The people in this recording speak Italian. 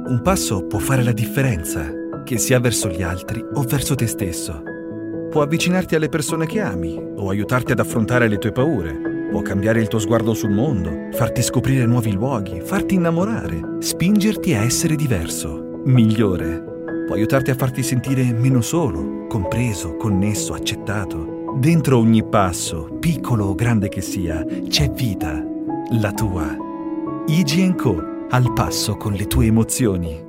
Un passo può fare la differenza, che sia verso gli altri o verso te stesso. Può avvicinarti alle persone che ami o aiutarti ad affrontare le tue paure. Può cambiare il tuo sguardo sul mondo, farti scoprire nuovi luoghi, farti innamorare, spingerti a essere diverso, migliore. Può aiutarti a farti sentire meno solo, compreso, connesso, accettato. Dentro ogni passo, piccolo o grande che sia, c'è vita, la tua. IG & Co, al passo con le tue emozioni.